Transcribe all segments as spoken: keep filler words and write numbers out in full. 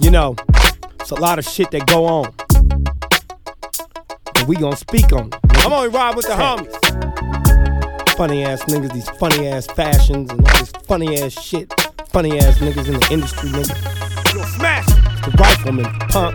You know, it's a lot of shit that go on, and we gon' speak on it. I'm only riding with the homies. Funny ass niggas, these funny ass fashions and all this funny ass shit. Funny ass niggas in the industry, nigga. You'll smash it. The rifleman, punk.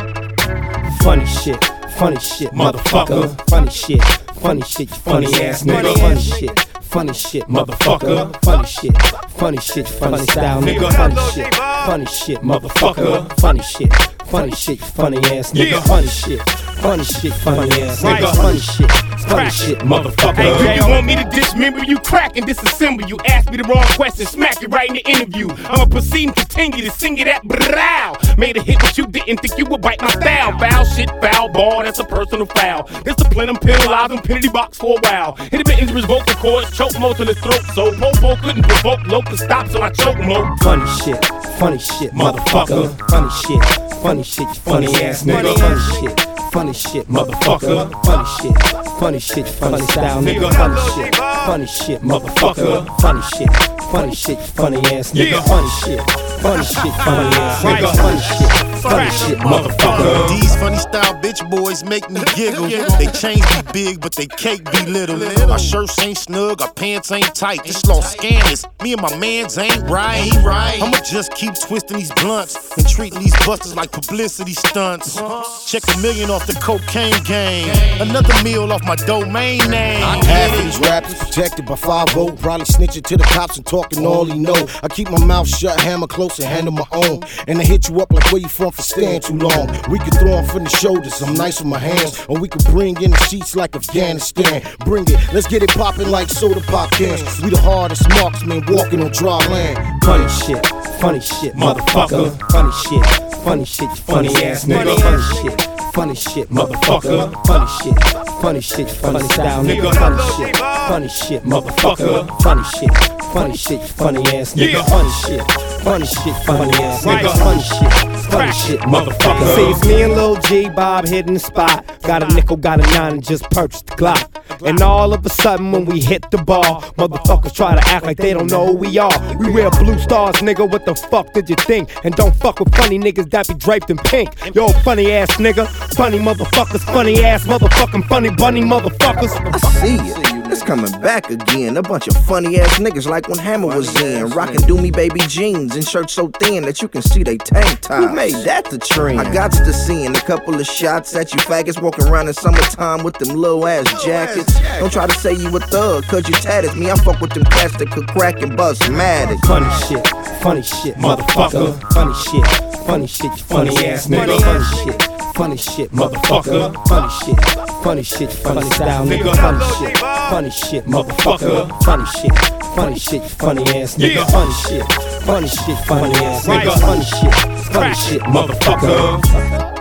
Funny shit, funny shit, motherfucker. Funny shit, funny shit, you funny ass nigga. Funny shit, funny shit, motherfucker. Funny shit, funny shit, funny style nigga. Funny shit, funny shit, motherfucker. Funny shit, funny shit, funny ass nigga. Funny shit, funny shit, funny ass nigga. Funny shit, funny shit, motherfucker. Hey, do you want me to dismember you, crack and disassemble you? Ask me the wrong question, smack it right in the interview. I'ma proceed and continue to sing it at brow. Made a hit, but you didn't think you would bite my style. Foul shit, foul ball, that's a personal foul. Discipline, I'm penalized, I'm penalty box for a while. Hit him in injuries, vocal cords, choke most of the throat. So Popo couldn't provoke locust stop, so I choke mo. Funny shit, funny shit, motherfucker. Funny shit, funny shit, funny ass nigga. Funny shit, funny shit, motherfucker. Funny shit, funny shit, funny style nigga. Funny shit, funny shit, motherfucker. Funny shit, funny shit, funny ass nigga. Funny shit, funny shit, funny ass nigga. Funny shit, funny shit, motherfucker. These funny style bitch boys make me giggle. They chains be big, but they cake be little. Our shirts ain't snug, our pants ain't tight. This lost scandalous. Me and my mans ain't right. I'ma just keep twisting these blunts and treating these busters like publicity stunts. Check a million off the cocaine game. Another meal off my domain name. Half of these rappers protected by five oh, probably snitching to the cops and talking all he know. I keep my mouth shut, hammer close, and handle my own. And I hit you up like where you from for staying too long. We can throw them from the shoulders, I'm nice with my hands. Or we can bring in the sheets like Afghanistan. Bring it, let's get it poppin' like soda pop cans. We the hardest marksmen walking on dry land. Funny shit, funny shit, motherfucker. Funny shit, funny shit, funny ass nigga. Funny shit, funny shit, motherfucker. Funny shit, funny shit, funny style nigga. Funny shit, funny shit, motherfucker. Funny shit, funny shit, funny ass nigga. Funny shit, funny shit, funny ass nigga. Funny shit, funny shit, motherfucker. See, it's me and Lil G, Bob hitting the spot. Got a nickel, got a nine, and just purchased the Glock. And all of a sudden when we hit the bar, motherfuckers try to act like they don't know who we are. We wear blue stars, nigga, what the fuck did you think? And don't fuck with funny niggas that be draped in pink. Yo, funny ass nigga, funny motherfuckers, funny ass motherfucking funny bunny motherfuckers. I see it. It's coming back again. A bunch of funny ass niggas like when Hammer was in. Rockin' do me baby jeans and shirts so thin that you can see they tank tops. Who made that the trend? I got to seeing a couple of shots at you faggots walking around in summertime with them little ass jackets. Don't try to say you a thug, cause you tatted me. I fuck with them cats that could crack and bust mad at. Funny shit, funny shit, motherfucker. Funny shit, funny shit, funny ass nigga. Funny shit, funny shit, motherfucker. Funny shit, funny shit, funny style nigga. Funny shit, funny shit, motherfucker. Funny shit, funny shit, funny ass nigga. Funny shit, funny shit, funny ass nigga. Funny shit, funny shit, motherfucker.